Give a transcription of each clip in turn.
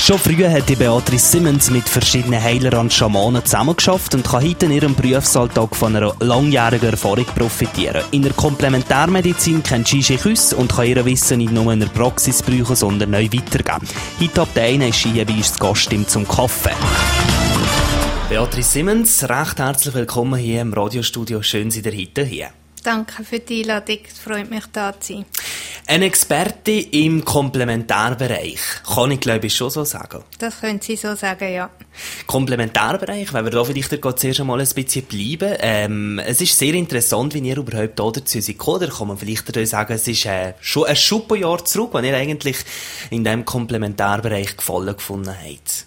Schon früher hat die Beatrice Simmons mit verschiedenen Heilern und Schamanen zusammengearbeitet und kann heute in ihrem Berufsalltag von einer langjährigen Erfahrung profitieren. In der Komplementärmedizin kennt sie sich aus und kann ihr Wissen nicht nur in der Praxis brauchen, sondern neu weitergeben. Heute ab der 1 ist sie hier bei uns zu Gast zum Kaffee. Beatrice Simmons, recht herzlich willkommen hier im Radiostudio. Schön, Sie heute hier. Danke für die Einladung, es freut mich, da zu sein. Eine Experte im Komplementärbereich, kann ich glaube ich schon so sagen? Das können Sie so sagen, ja. Komplementärbereich, wenn wir da vielleicht zuerst einmal ein bisschen bleiben. Es ist sehr interessant, wie ihr überhaupt da dazu seid gekommen. Da kann man vielleicht sagen, es ist schon ein Schuppenjahr zurück, wenn ihr eigentlich in diesem Komplementärbereich Gefallen gefunden habt.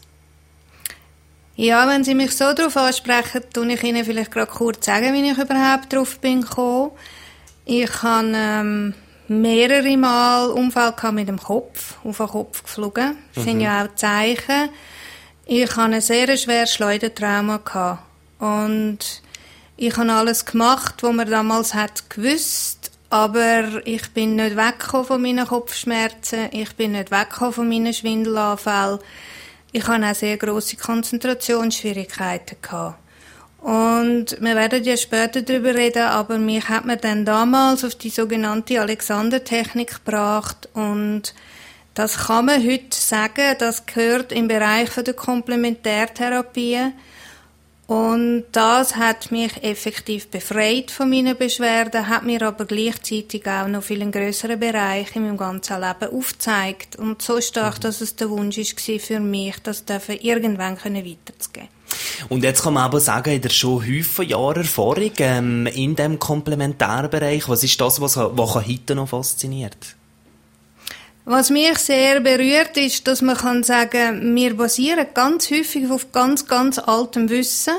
Ja, wenn Sie mich so darauf ansprechen, tue ich Ihnen vielleicht gerade kurz sagen, wie ich überhaupt darauf bin gekommen. Ich habe mehrere Mal Unfall mit dem Kopf, auf den Kopf geflogen. Das sind ja auch Zeichen. Ich hatte ein sehr schweres Schleudertrauma gehabt. Und ich habe alles gemacht, was man damals hat gewusst, aber ich bin nicht weggekommen von meinen Kopfschmerzen, ich bin nicht weggekommen von meinen Schwindelanfällen. Ich hatte auch sehr grosse Konzentrationsschwierigkeiten gehabt. Und wir werden ja später darüber reden, aber mich hat man dann damals auf die sogenannte Alexander-Technik gebracht und das kann man heute sagen, das gehört im Bereich der Komplementärtherapie und das hat mich effektiv befreit von meinen Beschwerden, hat mir aber gleichzeitig auch noch viel einen grösseren Bereich in meinem ganzen Leben aufgezeigt und so stark, dass es der Wunsch war für mich, das irgendwann weiterzugeben. Und jetzt kann man aber sagen, in der schon häufigen Jahre Erfahrung in diesem Komplementärbereich, was ist das, was heute noch fasziniert? Was mich sehr berührt, ist, dass man kann sagen, wir basieren ganz häufig auf ganz, ganz altem Wissen.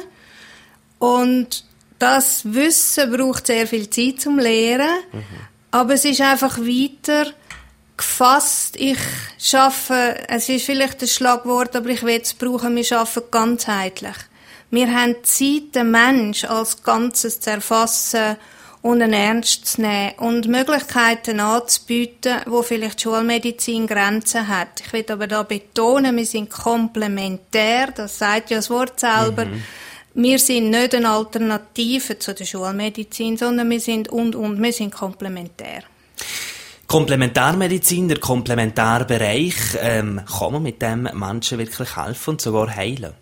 Und das Wissen braucht sehr viel Zeit zum Lehren. Aber es ist einfach weiter gefasst. Ich arbeite, es ist vielleicht ein Schlagwort, aber ich will es brauchen, wir arbeiten ganzheitlich. Wir haben Zeit, den Mensch als Ganzes zu erfassen und ihn ernst zu nehmen und Möglichkeiten anzubieten, wo vielleicht die Schulmedizin Grenzen hat. Ich will aber da betonen, wir sind komplementär, das sagt ja das Wort selber. Wir sind nicht eine Alternative zu der Schulmedizin, sondern wir sind wir sind komplementär. Komplementärmedizin, der Komplementärbereich, kann man mit dem Menschen wirklich helfen und sogar heilen?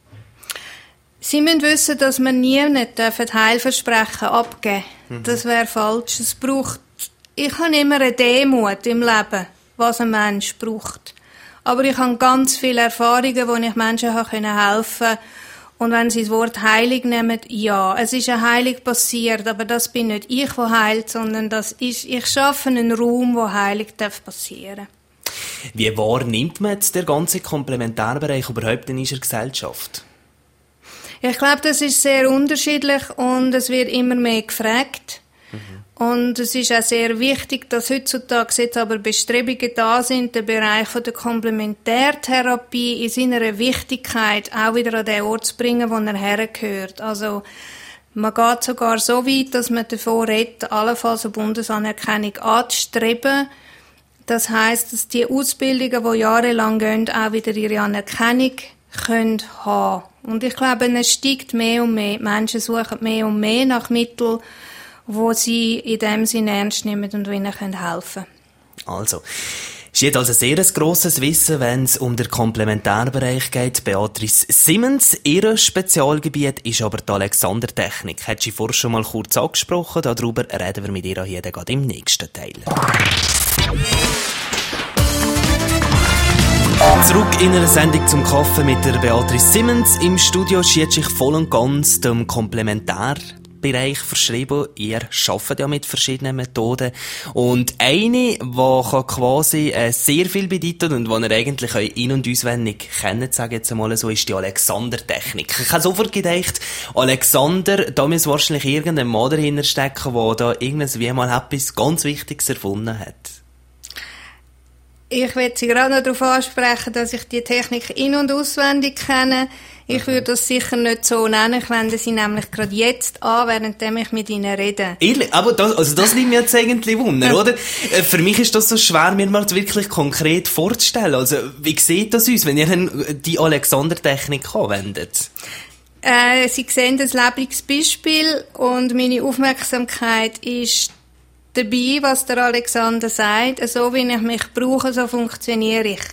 Sie müssen wissen, dass man nie nicht Heilversprechen abgeben darf. Das wäre falsch. Ich habe immer eine Demut im Leben, was ein Mensch braucht. Aber ich habe ganz viele Erfahrungen, wo ich Menschen helfen konnte. Und wenn Sie das Wort Heilung nehmen, ja, es ist eine Heilung passiert, aber das bin nicht ich, der heilt, sondern ich schaffe einen Raum, wo Heilung passieren darf. Wie wahrnimmt man jetzt den ganzen Komplementärbereich überhaupt in unserer Gesellschaft? Ich glaube, das ist sehr unterschiedlich und es wird immer mehr gefragt. Und es ist auch sehr wichtig, dass heutzutage jetzt aber Bestrebungen da sind, den Bereich der Komplementärtherapie in seiner Wichtigkeit auch wieder an den Ort zu bringen, wo er hergehört. Also, man geht sogar so weit, dass man davon redet, allenfalls eine Bundesanerkennung anzustreben. Das heisst, dass die Ausbildungen, die jahrelang gehen, auch wieder ihre Anerkennung können haben. Und ich glaube, es steigt mehr und mehr. Die Menschen suchen mehr und mehr nach Mitteln, wo sie in dem Sinne ernst nehmen und ihnen helfen können. Also, es ist also sehr ein grosses Wissen, wenn es um den Komplementärbereich geht. Beatrice Simmons, ihr Spezialgebiet ist aber die Alexander-Technik. Hat sie vorher schon mal kurz angesprochen, darüber reden wir mit ihr hier gerade im nächsten Teil. Zurück in einer Sendung zum Kaffee mit der Beatrice Simmons. Im Studio schiebt sich voll und ganz dem Komplementärbereich verschrieben. Ihr arbeitet ja mit verschiedenen Methoden. Und eine, die quasi sehr viel bedeutet und die ihr eigentlich auch in- und auswendig kennt, sage ich jetzt einmal so, ist die Alexander-Technik. Ich habe sofort gedacht, Alexander, da muss wahrscheinlich irgendein Mann dahinter stecken, der da irgendwie mal etwas ganz Wichtiges erfunden hat. Ich will Sie gerade noch darauf ansprechen, dass ich die Technik in- und auswendig kenne. Ich würde das sicher nicht so nennen, ich wende sie nämlich gerade jetzt an, während ich mit ihnen rede. Ehrlich? Aber das nimmt mir jetzt eigentlich Wunder, oder? Für mich ist das so schwer, mir mal wirklich konkret vorzustellen. Also, wie sieht das aus, wenn ihr die Alexander-Technik anwendet? Sie sehen das lebendiges Beispiel und meine Aufmerksamkeit ist dabei, was der Alexander sagt. So wie ich mich brauche, so funktioniere ich.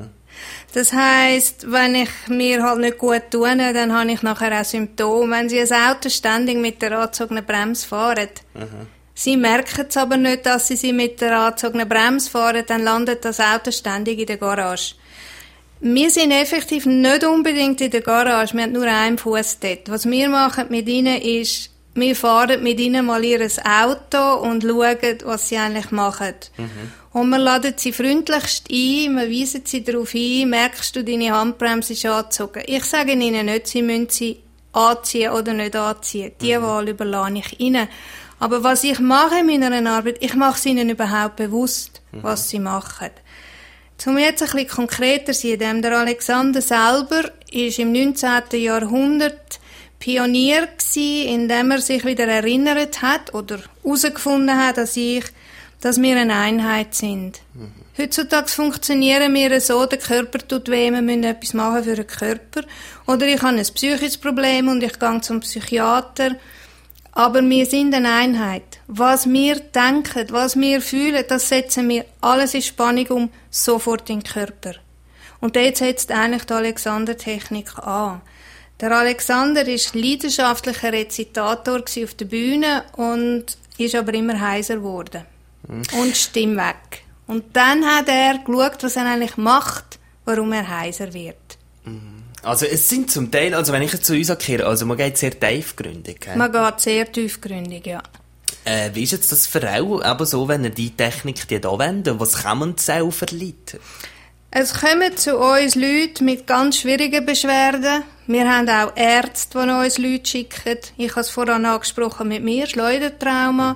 Das heisst, wenn ich mir halt nicht gut tue, dann habe ich nachher auch Symptome. Wenn Sie ein Auto ständig mit der angezogenen Bremse fahren, Sie merken es aber nicht, dass Sie mit der angezogenen Bremse fahren, dann landet das Auto ständig in der Garage. Wir sind effektiv nicht unbedingt in der Garage, wir haben nur einen Fuß dort. Was wir machen mit ihnen ist, wir fahren mit ihnen mal ihr Auto und schauen, was sie eigentlich machen. Und wir laden sie freundlichst ein, wir weisen sie darauf hin, merkst du, deine Handbremse ist angezogen. Ich sage ihnen nicht, sie müssen sie anziehen oder nicht anziehen. Die Wahl überlasse ich ihnen. Aber was ich mache in meiner Arbeit, ich mache es ihnen überhaupt bewusst, was sie machen. Um jetzt ein bisschen konkreter zu sein, der Alexander selber ist im 19. Jahrhundert Pionier gewesen, indem er sich wieder erinnert hat oder herausgefunden hat, dass wir eine Einheit sind. Heutzutage funktionieren wir so, der Körper tut weh, wir müssen etwas machen für den Körper. Oder ich habe ein psychisches Problem und ich gehe zum Psychiater. Aber wir sind eine Einheit. Was wir denken, was wir fühlen, das setzen wir alles in Spannung sofort in den Körper. Und dort setzt eigentlich die Alexander-Technik an. Der Alexander war leidenschaftlicher Rezitator auf der Bühne und ist aber immer heiser geworden. Und Stimme weg. Und dann hat er geschaut, was er eigentlich macht, warum er heiser wird. Also es sind zum Teil, also wenn ich jetzt zu uns erkehre, also man geht sehr tiefgründig. Man geht sehr tiefgründig, ja. Wie ist jetzt das für auch, aber so, wenn ihr die Technik anwendet, was kann man auch verleiten? Es kommen zu uns Leute mit ganz schwierigen Beschwerden. Wir haben auch Ärzte, die uns Leute schicken. Ich habe es vorhin angesprochen mit mir, Schleudertrauma,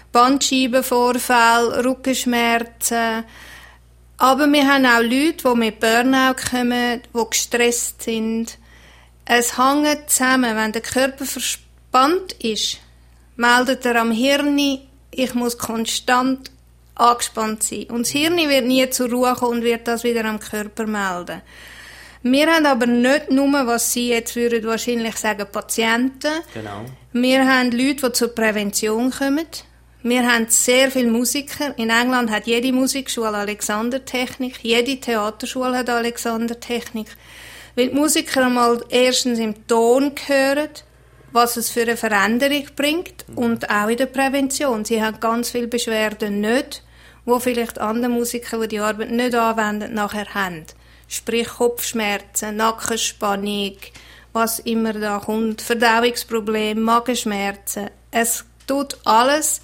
Bandscheibenvorfall, Rückenschmerzen. Aber wir haben auch Leute, die mit Burnout kommen, die gestresst sind. Es hängt zusammen. Wenn der Körper verspannt ist, meldet er am Hirn, ich muss konstant angespannt sein. Und das Hirn wird nie zur Ruhe kommen und wird das wieder am Körper melden. Wir haben aber nicht nur, was Sie jetzt würden wahrscheinlich sagen, Patienten. Genau. Wir haben Leute, die zur Prävention kommen. Wir haben sehr viele Musiker. In England hat jede Musikschule Alexander-Technik. Jede Theaterschule hat Alexander-Technik. Weil die Musiker einmal erstens im Ton hören, was es für eine Veränderung bringt und auch in der Prävention. Sie haben ganz viele Beschwerden nicht, wo vielleicht andere Musiker, die die Arbeit nicht anwenden, nachher haben. Sprich Kopfschmerzen, Nackenspannung, was immer da kommt, Verdauungsprobleme, Magenschmerzen. Es tut alles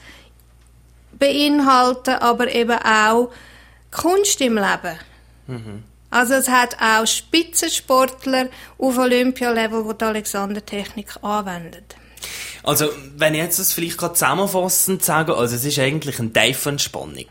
beinhalten, aber eben auch Kunst im Leben. Also es hat auch Spitzensportler auf Olympialevel, die die Alexander-Technik anwenden. Also, wenn ich jetzt das vielleicht gerade zusammenfassend sage, also es ist eigentlich eine Tiefenentspannung.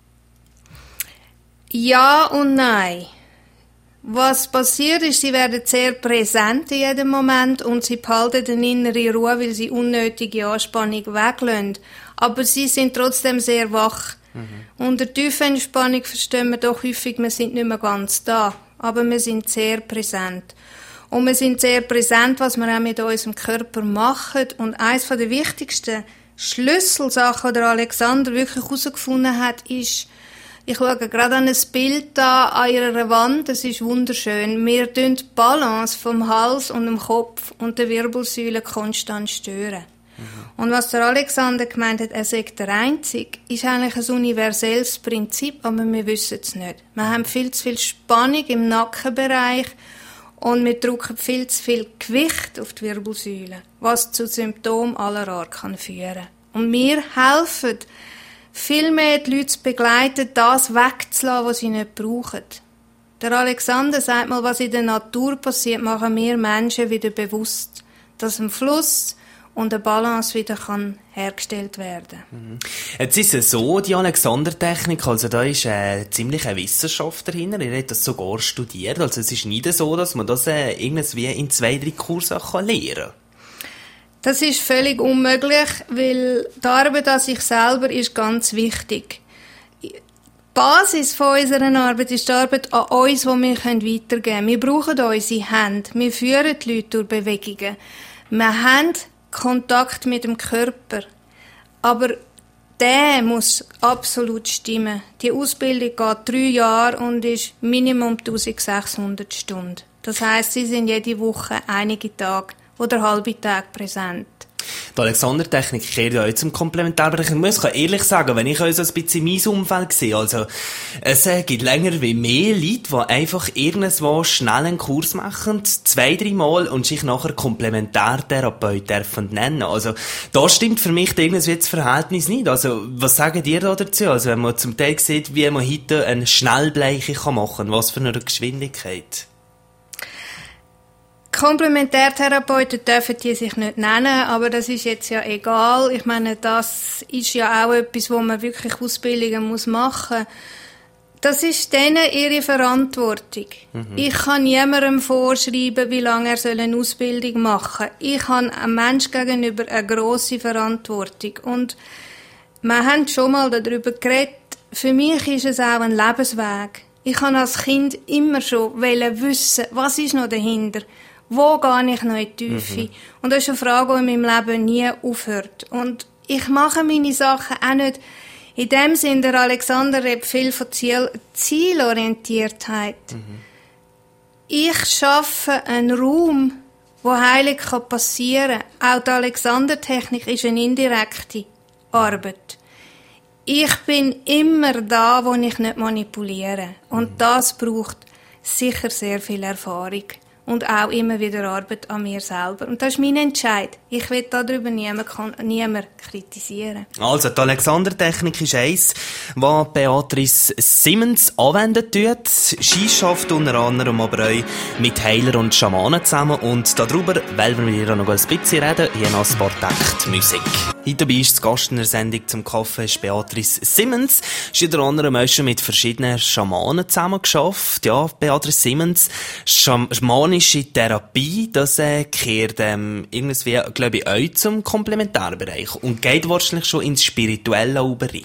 Ja und nein. Was passiert ist, sie werden sehr präsent in jedem Moment und sie behalten eine innere Ruhe, weil sie unnötige Anspannung weglassen. Aber sie sind trotzdem sehr wach. Unter tiefer Entspannung verstehen wir doch häufig, wir sind nicht mehr ganz da. Aber wir sind sehr präsent. Und wir sind sehr präsent, was wir auch mit unserem Körper machen. Und eines der wichtigsten Schlüsselsachen, die der Alexander wirklich herausgefunden hat, ist, ich schaue gerade an ein Bild an ihrer Wand, das ist wunderschön. Wir stören die Balance vom Hals und dem Kopf und der Wirbelsäule konstant stören. Und was der Alexander gemeint hat, er sei der Einzige, ist eigentlich ein universelles Prinzip, aber wir wissen es nicht. Wir haben viel zu viel Spannung im Nackenbereich und wir drücken viel zu viel Gewicht auf die Wirbelsäule, was zu Symptomen aller Art kann führen. Und wir helfen, viel mehr die Leute zu begleiten, das wegzulassen, was sie nicht brauchen. Der Alexander sagt mal, was in der Natur passiert, machen wir Menschen wieder bewusst. Dass ein Fluss und eine Balance wieder kann hergestellt werden. Jetzt ist es so, die Alexander-Technik, also da ist ziemlich eine Wissenschaft dahinter, ihr habt das sogar studiert, also es ist nicht so, dass man das irgendwie in 2-3 Kursen lernen kann. Das ist völlig unmöglich, weil die Arbeit an sich selber ist ganz wichtig. Die Basis von unserer Arbeit ist die Arbeit an uns, die wir weitergeben können. Wir brauchen unsere Hände, wir führen die Leute durch Bewegungen. Wir haben Kontakt mit dem Körper, aber der muss absolut stimmen. Die Ausbildung geht 3 Jahre und ist Minimum 1600 Stunden. Das heisst, sie sind jede Woche einige Tage oder halbe Tag präsent. Die Alexander-Technik kehrt ja auch zum Komplementärbereich. Ich muss ehrlich sagen, wenn ich euch so ein bisschen in meinem Umfeld sehe, also, es gibt länger wie mehr Leute, die einfach irgendwo schnell einen Kurs machen, 2-3 Mal und sich nachher Komplementärtherapeut dürfen nennen. Also, da stimmt für mich irgendwie das Verhältnis nicht. Also, was sagen ihr da dazu? Also, wenn man zum Teil sieht, wie man heute eine Schnellbleiche machen kann, was für eine Geschwindigkeit? Komplementärtherapeuten dürfen die sich nicht nennen, aber das ist jetzt ja egal. Ich meine, das ist ja auch etwas, wo man wirklich Ausbildungen machen muss. Das ist denen ihre Verantwortung. Ich kann niemandem vorschreiben, wie lange er eine Ausbildung machen soll. Ich habe einem Menschen gegenüber eine grosse Verantwortung. Und wir haben schon mal darüber geredet. Für mich ist es auch ein Lebensweg. Ich habe als Kind immer schon wissen, was ist noch dahinter. Wo gehe ich noch in die Tiefe? Und das ist eine Frage, die in meinem Leben nie aufhört. Und ich mache meine Sachen auch nicht in dem Sinn, der Alexander redet viel von Zielorientiertheit. Ich schaffe einen Raum, wo Heilung passieren kann. Auch die Alexander-Technik ist eine indirekte Arbeit. Ich bin immer da, wo ich nicht manipuliere. Und das braucht sicher sehr viel Erfahrung. Und auch immer wieder Arbeit an mir selber. Und das ist mein Entscheid. Ich will darüber niemand kritisieren. Also, die Alexander-Technik ist eins, was Beatrice Simmons anwenden tut. Sie schafft unter anderem aber auch mit Heiler und Schamanen zusammen. Und darüber wollen wir hier noch ein bisschen reden. Hier noch ein paar Takte Musik. Heute dabei ist zu Gast in der Sendung zum Kaffee ist Beatrice Simmons. Sie hat unter anderem auch schon mit verschiedenen Schamanen zusammen geschafft. Ja, Beatrice Simmons, schamanische Therapie, das kehrt irgendwie, glaube ich, auch zum Komplementärbereich und geht wahrscheinlich schon ins Spirituelle über rein.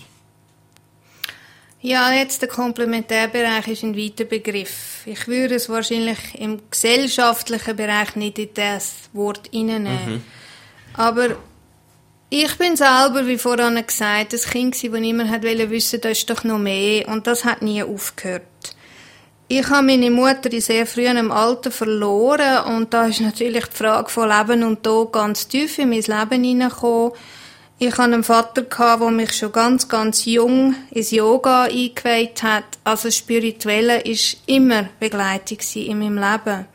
Ja, jetzt der Komplementärbereich ist ein weiter Begriff. Ich würde es wahrscheinlich im gesellschaftlichen Bereich nicht in das Wort hineinnehmen. Aber ich bin selber, wie vorhin gesagt, ein Kind, das immer wissen, da ist doch noch mehr. Und das hat nie aufgehört. Ich habe meine Mutter in sehr frühem Alter verloren. Und da ist natürlich die Frage von Leben und Tod ganz tief in mein Leben hineingekommen. Ich hatte einen Vater, der mich schon ganz, ganz jung ins Yoga eingeweiht hat. Also Spirituelle war immer Begleitung in meinem Leben.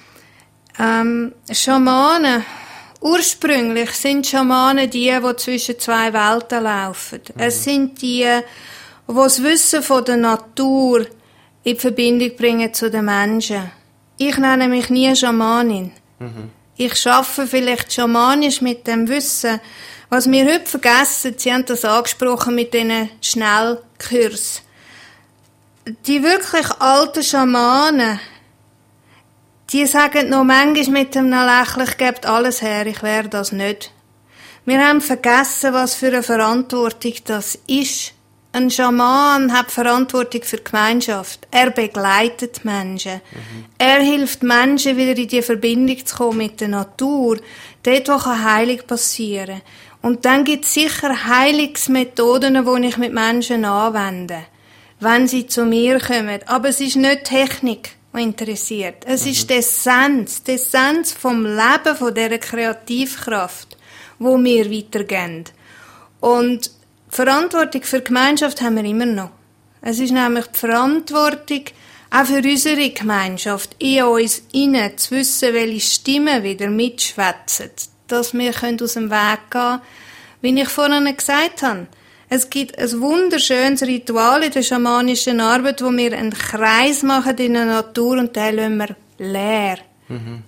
Schamanen. Ursprünglich sind Schamanen die zwischen 2 Welten laufen. Es sind die das Wissen von der Natur in Verbindung bringen zu den Menschen. Ich nenne mich nie Schamanin. Ich arbeite vielleicht schamanisch mit dem Wissen. Was wir heute vergessen, Sie haben das angesprochen mit diesen Schnellkursen. Die wirklich alten Schamanen, die sagen noch manchmal mit einem Lächeln, ich gebe alles her, ich wäre das nicht. Wir haben vergessen, was für eine Verantwortung das ist. Ein Schaman hat Verantwortung für die Gemeinschaft. Er begleitet Menschen. Er hilft Menschen, wieder in die Verbindung zu kommen mit der Natur. Dort, wo Heilung passieren kann. Und dann gibt es sicher Heilungsmethoden, die ich mit Menschen anwende, wenn sie zu mir kommen. Aber es ist nicht Technik, die interessiert. Es ist die Essenz vom Leben, von dieser Kreativkraft, wo wir weitergehen. Und Verantwortung für die Gemeinschaft haben wir immer noch. Es ist nämlich die Verantwortung, auch für unsere Gemeinschaft, in uns innen zu wissen, welche Stimmen wieder mitschwätzen, dass wir aus dem Weg gehen können, wie ich vorhin gesagt habe. Es gibt ein wunderschönes Ritual in der schamanischen Arbeit, wo wir einen Kreis machen in der Natur und den lassen wir leer.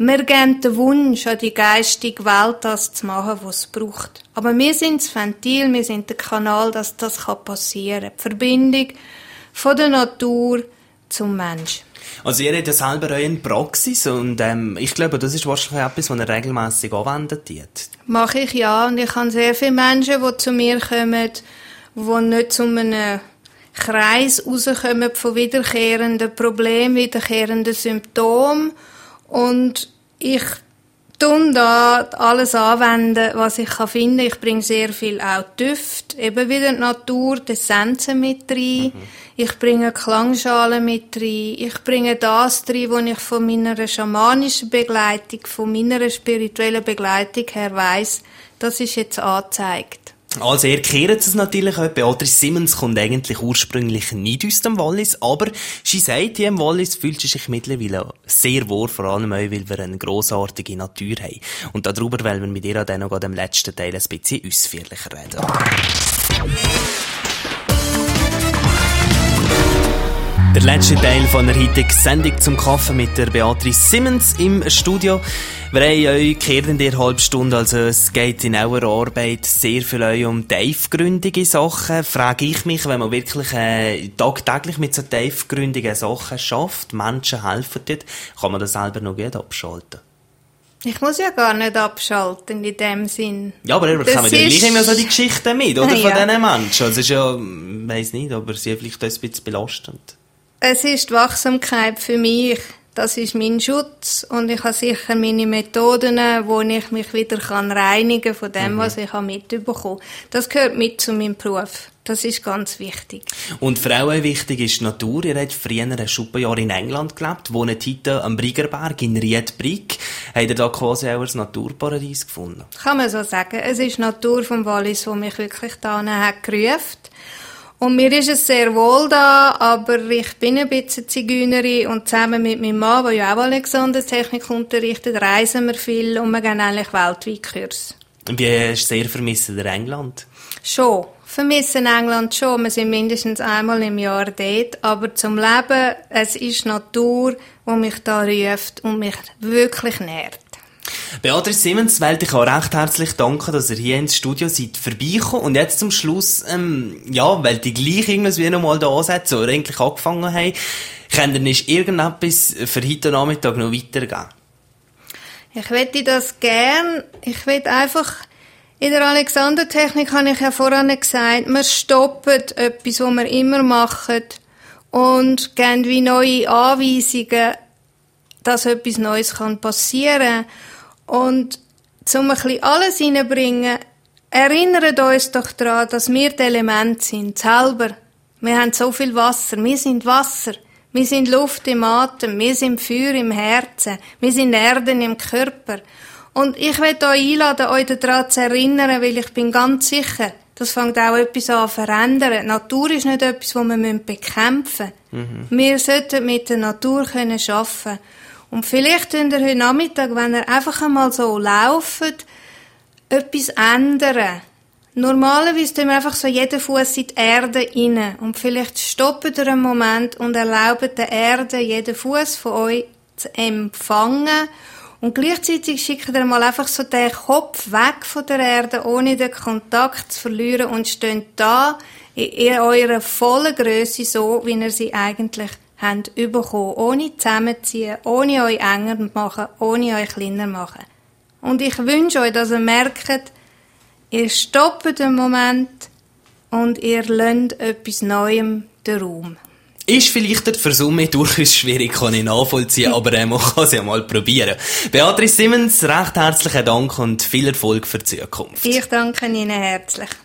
Wir geben den Wunsch an die geistige Welt, das zu machen, was es braucht. Aber wir sind das Ventil, wir sind der Kanal, dass das passieren kann. Die Verbindung von der Natur zum Mensch. Also ihr habt ja selber eine Praxis und ich glaube, das ist wahrscheinlich etwas, was ihr regelmässig anwendet. Mache ich, ja. Und ich habe sehr viele Menschen, die zu mir kommen, die nicht zu einem Kreis rauskommen von wiederkehrenden Problemen, wiederkehrenden Symptomen. Und ich tue da alles anwenden, was ich finden kann. Ich bringe sehr viel auch Düfte, eben wieder die Natur, die Essenzen mit rein. Ich bringe Klangschalen mit rein. Ich bringe das rein, was ich von meiner schamanischen Begleitung, von meiner spirituellen Begleitung her weiss, das ist jetzt angezeigt. Also ihr kehrt es natürlich auch. Beatrice Simmons kommt eigentlich ursprünglich nicht aus dem Wallis, aber sie sagt, hier im Wallis fühlt sie sich mittlerweile sehr wohl, vor allem auch, weil wir eine grossartige Natur haben. Und darüber wollen wir mit ihr dann noch im letzten Teil ein bisschen ausführlicher reden. Der letzte Teil von der heutigen Sendung zum Kaffee mit der Beatrice Simmons im Studio. Wir haben euch gehört in der halben Stunde, also es geht in eurer Arbeit sehr viel um tiefgründige Sachen. Frage ich mich, wenn man wirklich tagtäglich mit so tiefgründigen Sachen schafft, Menschen helfen dort, kann man das selber noch gut abschalten? Ich muss ja gar nicht abschalten in dem Sinn. Ja, aber wir kommen ja gleich immer so die Geschichten mit, oder? Von diesen Menschen. Also es ist ja, ich weiss nicht, aber sie vielleicht ein bisschen belastend. Es ist die Wachsamkeit für mich. Das ist mein Schutz. Und ich habe sicher meine Methoden, wo ich mich wieder reinigen kann von dem, was ich mitbekommen habe. Das gehört mit zu meinem Beruf. Das ist ganz wichtig. Und für auch wichtig ist die Natur. Ihr habt früher ein Schuppenjahr in England gelebt, wohnt heute am Briggerberg in Riedbrig. Habt ihr da quasi auch ein Naturparadies gefunden? Kann man so sagen. Es ist die Natur vom Wallis, die mich wirklich da hat gerufen. Und mir ist es sehr wohl da, aber ich bin ein bisschen Zigeunerin und zusammen mit meinem Mann, der ja auch Alexandertechnik unterrichtet, reisen wir viel und wir gehen eigentlich weltweit Kurs. Wie hast du sehr vermissen in England? Schon. Vermissen England schon. Wir sind mindestens einmal im Jahr dort. Aber zum Leben, es ist Natur, die mich da ruft und mich wirklich nährt. Beatrice Simmons, wollte ich auch recht herzlich danken, dass ihr hier ins Studio seid vorbeigekommen. Und jetzt zum Schluss, weil die gleich irgendwie noch mal da ansetzen oder eigentlich angefangen haben, könnt ihr nicht irgendetwas für heute Nachmittag noch weitergeben? Ich möchte das gern. Ich will einfach, in der Alexandertechnik habe ich ja vorhin gesagt, wir stoppen etwas, was wir immer machen und geben wie neue Anweisungen, dass etwas Neues passieren kann. Und um ein bisschen alles reinzubringen, erinnert uns doch daran, dass wir die Elemente sind, selber. Wir haben so viel Wasser, wir sind Wasser, wir sind Luft im Atem, wir sind Feuer im Herzen, wir sind Erden im Körper. Und ich möchte euch einladen, euch daran zu erinnern, weil ich bin ganz sicher, das fängt auch etwas an zu verändern. Die Natur ist nicht etwas, das wir bekämpfen müssen. Wir sollten mit der Natur arbeiten können. Und vielleicht könnt ihr heute Nachmittag, wenn ihr einfach einmal so lauft, etwas ändern. Normalerweise tun wir einfach so jeden Fuß in die Erde rein. Und vielleicht stoppt ihr einen Moment und erlaubt der Erde, jeden Fuß von euch zu empfangen. Und gleichzeitig schickt ihr mal einfach so den Kopf weg von der Erde, ohne den Kontakt zu verlieren und steht da in eurer vollen Grösse so, wie ihr sie eigentlich habt bekommen, ohne zusammenziehen, ohne euch enger machen, ohne euch kleiner machen. Und ich wünsche euch, dass ihr merkt, ihr stoppt einen Moment und ihr lasst etwas Neuem den Raum. Ist vielleicht für Summe durchaus schwierig, kann ich nachvollziehen, aber man kann es ja mal probieren. Beatrice Simmons, recht herzlichen Dank und viel Erfolg für die Zukunft. Ich danke Ihnen herzlich.